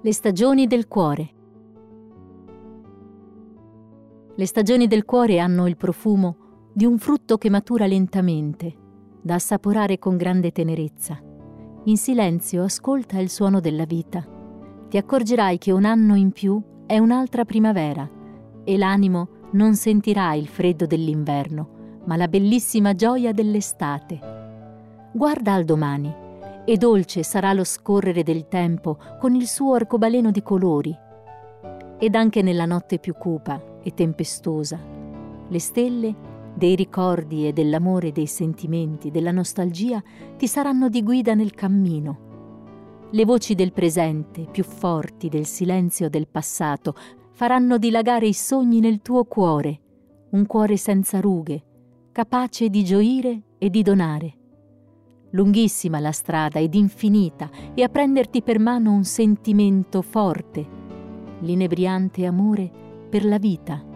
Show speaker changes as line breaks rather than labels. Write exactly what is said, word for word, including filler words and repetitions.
Le stagioni del cuore. Le stagioni del cuore hanno il profumo di un frutto che matura lentamente, da assaporare con grande tenerezza. In silenzio ascolta il suono della vita. Ti accorgerai che un anno in più è un'altra primavera e l'animo non sentirà il freddo dell'inverno, ma la bellissima gioia dell'estate. Guarda al domani e dolce sarà lo scorrere del tempo con il suo arcobaleno di colori. Ed anche nella notte più cupa e tempestosa, le stelle dei ricordi e dell'amore, dei sentimenti, della nostalgia ti saranno di guida nel cammino. Le voci del presente, più forti del silenzio del passato, faranno dilagare i sogni nel tuo cuore, un cuore senza rughe, capace di gioire e di donare. Lunghissima la strada ed infinita, e a prenderti per mano un sentimento forte, l'inebriante amore per la vita.